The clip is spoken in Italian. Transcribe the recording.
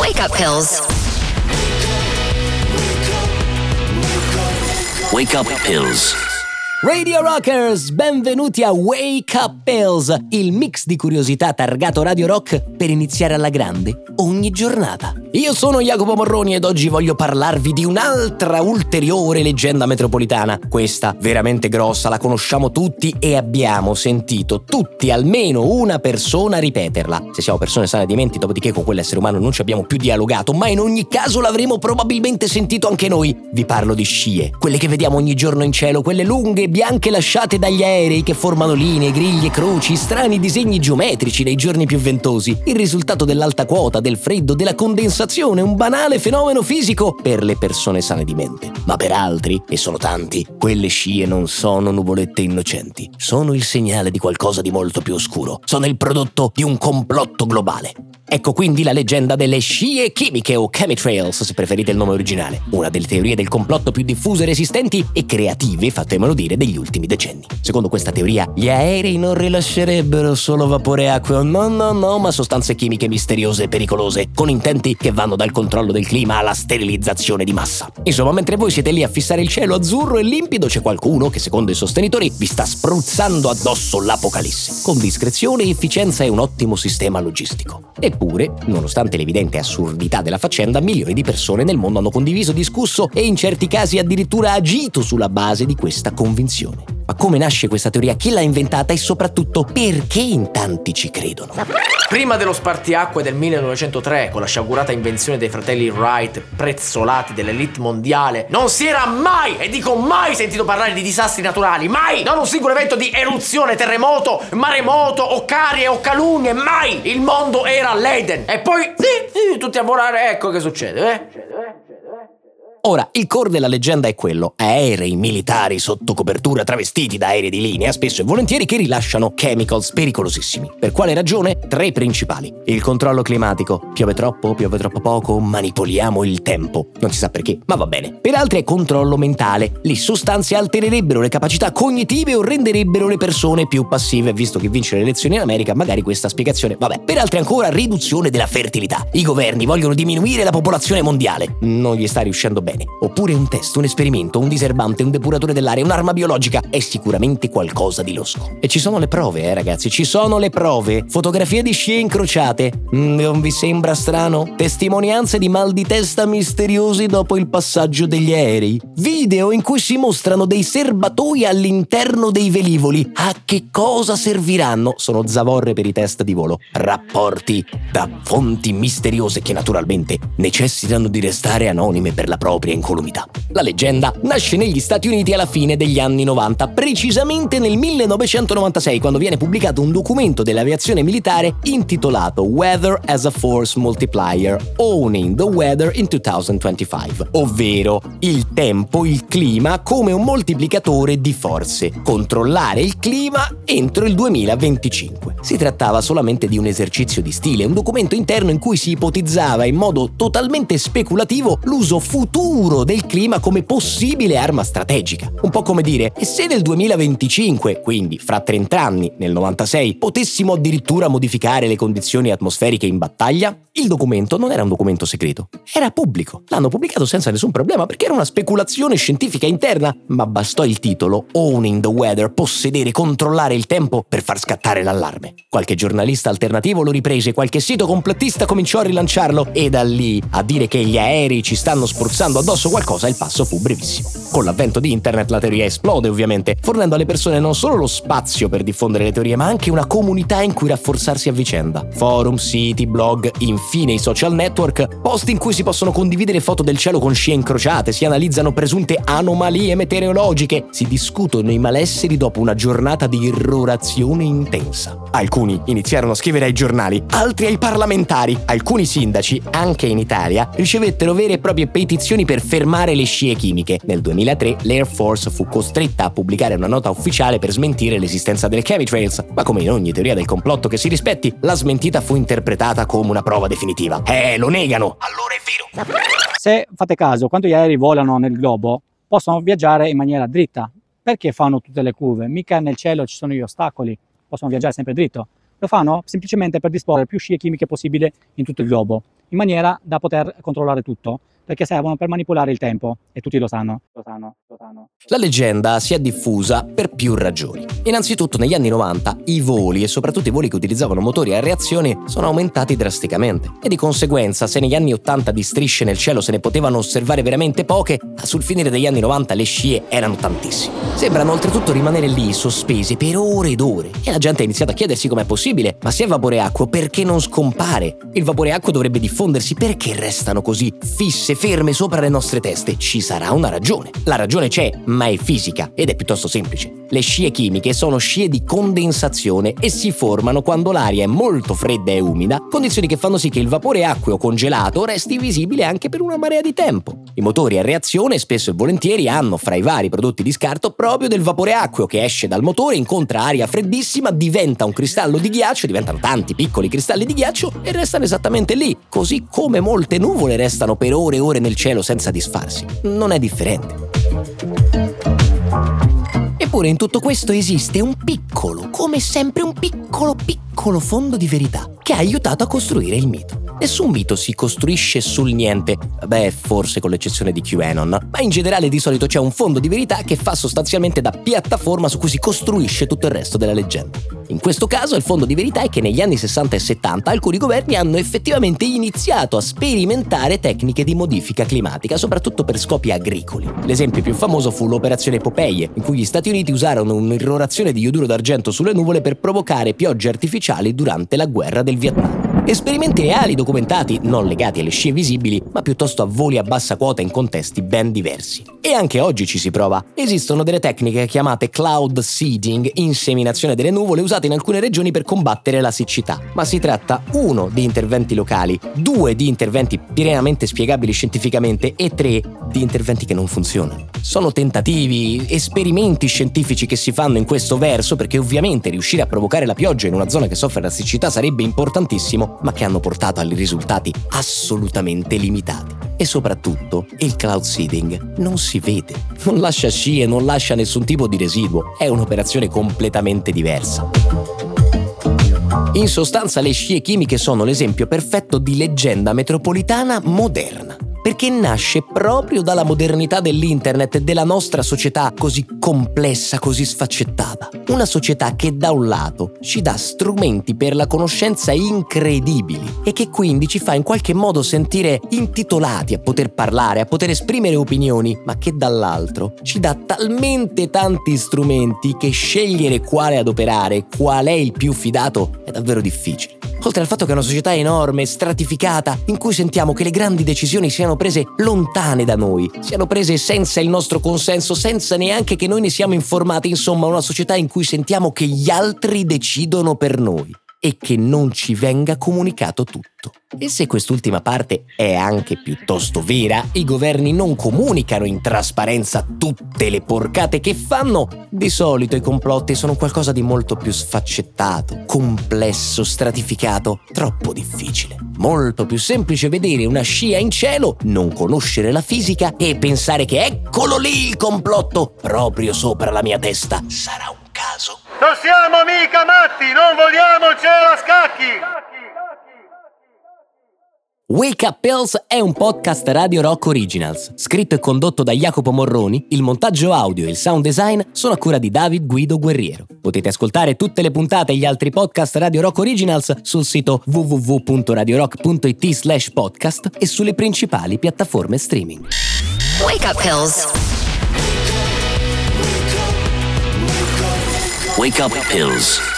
Wake up pills. Wake up pills. Radio Rockers, benvenuti a Wake Up Pills, il mix di curiosità targato Radio Rock per iniziare alla grande ogni giornata. Io sono Jacopo Morroni ed oggi voglio parlarvi di un'altra ulteriore leggenda metropolitana. Questa veramente grossa, la conosciamo tutti e abbiamo sentito tutti almeno una persona ripeterla. Se siamo persone sane di mente, dopodiché con quell'essere umano non ci abbiamo più dialogato, ma in ogni caso l'avremo probabilmente sentito anche noi. Vi parlo di scie, quelle che vediamo ogni giorno in cielo, quelle lunghe e bianche lasciate dagli aerei che formano linee, griglie, croci, strani disegni geometrici nei giorni più ventosi, il risultato dell'alta quota, del freddo, della condensazione, un banale fenomeno fisico per le persone sane di mente. Ma per altri, e sono tanti, quelle scie non sono nuvolette innocenti, sono il segnale di qualcosa di molto più oscuro, sono il prodotto di un complotto globale. Ecco quindi la leggenda delle scie chimiche o chemitrails, se preferite il nome originale, una delle teorie del complotto più diffuse, resistenti e creative, fatemelo dire, degli ultimi decenni. Secondo questa teoria, gli aerei non rilascerebbero solo vapore acqueo, no, ma sostanze chimiche misteriose e pericolose, con intenti che vanno dal controllo del clima alla sterilizzazione di massa. Insomma, mentre voi siete lì a fissare il cielo azzurro e limpido, c'è qualcuno che, secondo i sostenitori, vi sta spruzzando addosso l'apocalisse, con discrezione, efficienza e un ottimo sistema logistico. Eppure, nonostante l'evidente assurdità della faccenda, milioni di persone nel mondo hanno condiviso, discusso e in certi casi addirittura agito sulla base di questa convinzione. Ma come nasce questa teoria? Chi l'ha inventata e soprattutto perché in tanti ci credono? Prima dello spartiacque del 1903, con la sciagurata invenzione dei fratelli Wright, prezzolati dell'elite mondiale, non si era mai, e dico mai, sentito parlare di disastri naturali, mai! Non un singolo evento di eruzione, terremoto, maremoto, o carie o calunnie, mai! Il mondo era all'Eden! E poi, sì, tutti a volare, ecco che succede, Ora, il core della leggenda è quello: aerei militari sotto copertura travestiti da aerei di linea, spesso e volentieri, che rilasciano chemicals pericolosissimi. Per quale ragione? 3 principali. Il controllo climatico. Piove troppo poco, manipoliamo il tempo. Non si sa perché, ma va bene. Per altri è controllo mentale. Le sostanze altererebbero le capacità cognitive o renderebbero le persone più passive. Visto che vince le elezioni in America, magari questa spiegazione, vabbè. Per altri ancora, riduzione della fertilità. I governi vogliono diminuire la popolazione mondiale. Non gli sta riuscendo bene. Oppure un test, un esperimento, un diserbante, un depuratore dell'aria, un'arma biologica, è sicuramente qualcosa di losco. E ci sono le prove, ragazzi, ci sono le prove. Fotografie di scie incrociate. Non vi sembra strano? Testimonianze di mal di testa misteriosi dopo il passaggio degli aerei. Video in cui si mostrano dei serbatoi all'interno dei velivoli. A che cosa serviranno? Sono zavorre per i test di volo. Rapporti da fonti misteriose che naturalmente necessitano di restare anonime per la propria incolumità. La leggenda nasce negli Stati Uniti alla fine degli anni 90, precisamente nel 1996, quando viene pubblicato un documento dell'aviazione militare intitolato Weather as a Force Multiplier, Owning the Weather in 2025, ovvero il tempo, il clima come un moltiplicatore di forze, controllare il clima entro il 2025. Si trattava solamente di un esercizio di stile, un documento interno in cui si ipotizzava in modo totalmente speculativo l'uso futuro del clima come possibile arma strategica. Un po' come dire: e se nel 2025, quindi fra 30 anni, nel 96, potessimo addirittura modificare le condizioni atmosferiche in battaglia? Il documento non era un documento segreto, era pubblico. L'hanno pubblicato senza nessun problema perché era una speculazione scientifica interna, ma bastò il titolo Owning the Weather, possedere, controllare il tempo, per far scattare l'allarme. Qualche giornalista alternativo lo riprese, qualche sito complottista cominciò a rilanciarlo e da lì a dire che gli aerei ci stanno spruzzando addosso qualcosa il passo fu brevissimo. Con l'avvento di internet la teoria esplode ovviamente, fornendo alle persone non solo lo spazio per diffondere le teorie, ma anche una comunità in cui rafforzarsi a vicenda. Forum, siti, blog, infine i social network, post in cui si possono condividere foto del cielo con scie incrociate, si analizzano presunte anomalie meteorologiche, si discutono i malesseri dopo una giornata di irrorazione intensa. Alcuni iniziarono a scrivere ai giornali, altri ai parlamentari. Alcuni sindaci, anche in Italia, ricevettero vere e proprie petizioni per fermare le scie chimiche. Nel 2003 l'Air Force fu costretta a pubblicare una nota ufficiale per smentire l'esistenza delle chemitrails, ma come in ogni teoria del complotto che si rispetti, la smentita fu interpretata come una prova definitiva. Lo negano! Allora è vero! Se fate caso, quando gli aerei volano nel globo, possono viaggiare in maniera dritta. Perché fanno tutte le curve? Mica nel cielo ci sono gli ostacoli, possono viaggiare sempre dritto. Lo fanno semplicemente per disporre più scie chimiche possibile in tutto il globo. in maniera da poter controllare tutto, perché servono per manipolare il tempo e tutti lo sanno. La leggenda si è diffusa per più ragioni. Innanzitutto negli anni 90 i voli e soprattutto i voli che utilizzavano motori a reazione sono aumentati drasticamente e di conseguenza se negli anni 80 di strisce nel cielo se ne potevano osservare veramente poche, sul finire degli anni 90 le scie erano tantissime. Sembrano oltretutto rimanere lì sospese per ore ed ore e la gente ha iniziato a chiedersi com'è possibile, ma se è vapore acqueo perché non scompare? Il vapore acqueo dovrebbe diffondersi, perché restano così fisse, ferme sopra le nostre teste? Ci sarà una ragione. La ragione c'è, ma è fisica ed è piuttosto semplice. Le scie chimiche sono scie di condensazione e si formano quando l'aria è molto fredda e umida, condizioni che fanno sì che il vapore acqueo congelato resti visibile anche per una marea di tempo. I motori a reazione spesso e volentieri hanno fra i vari prodotti di scarto proprio del vapore acqueo che esce dal motore, incontra aria freddissima, diventa un cristallo di ghiaccio, diventano tanti piccoli cristalli di ghiaccio e restano esattamente lì, così come molte nuvole restano per ore e ore nel cielo senza disfarsi. Non è differente. Eppure in tutto questo esiste un piccolo, come sempre un piccolo fondo di verità che ha aiutato a costruire il mito. Nessun mito si costruisce sul niente, forse con l'eccezione di QAnon, ma in generale di solito c'è un fondo di verità che fa sostanzialmente da piattaforma su cui si costruisce tutto il resto della leggenda. In questo caso il fondo di verità è che negli anni 60 e 70 alcuni governi hanno effettivamente iniziato a sperimentare tecniche di modifica climatica, soprattutto per scopi agricoli. L'esempio più famoso fu l'operazione Popeye, in cui gli Stati Uniti usarono un'irrorazione di ioduro d'argento sulle nuvole per provocare piogge artificiali durante la guerra del Vietnam. Esperimenti reali documentati, non legati alle scie visibili, ma piuttosto a voli a bassa quota in contesti ben diversi. E anche oggi ci si prova. Esistono delle tecniche chiamate cloud seeding, inseminazione delle nuvole, usate in alcune regioni per combattere la siccità. Ma si tratta 1 di interventi locali, 2 di interventi pienamente spiegabili scientificamente e 3 di interventi che non funzionano. Sono tentativi, esperimenti scientifici che si fanno in questo verso, perché ovviamente riuscire a provocare la pioggia in una zona che soffre la siccità sarebbe importantissimo, ma che hanno portato a risultati assolutamente limitati. E soprattutto, il cloud seeding non si vede, non lascia scie, non lascia nessun tipo di residuo, è un'operazione completamente diversa. In sostanza, le scie chimiche sono l'esempio perfetto di leggenda metropolitana moderna, perché nasce proprio dalla modernità dell'internet e della nostra società così complessa, così sfaccettata. Una società che da un lato ci dà strumenti per la conoscenza incredibili e che quindi ci fa in qualche modo sentire intitolati a poter parlare, a poter esprimere opinioni, ma che dall'altro ci dà talmente tanti strumenti che scegliere quale adoperare, qual è il più fidato, è davvero difficile. Oltre al fatto che è una società enorme, stratificata, in cui sentiamo che le grandi decisioni siano prese lontane da noi, siano prese senza il nostro consenso, senza neanche che noi ne siamo informati, insomma una società in cui sentiamo che gli altri decidono per noi e che non ci venga comunicato tutto. E se quest'ultima parte è anche piuttosto vera, i governi non comunicano in trasparenza tutte le porcate che fanno, di solito i complotti sono qualcosa di molto più sfaccettato, complesso, stratificato, troppo difficile. Molto più semplice vedere una scia in cielo, non conoscere la fisica e pensare che eccolo lì il complotto, proprio sopra la mia testa. Sarà un caso? Non siamo mica matti, non vogliamo il cielo a scacchi! Wake Up Pills è un podcast Radio Rock Originals, scritto e condotto da Jacopo Morroni, il montaggio audio e il sound design sono a cura di David Guido Guerriero. Potete ascoltare tutte le puntate e gli altri podcast Radio Rock Originals sul sito www.radiorock.it/podcast e sulle principali piattaforme streaming. Wake Up Pills. Wake Up Pills.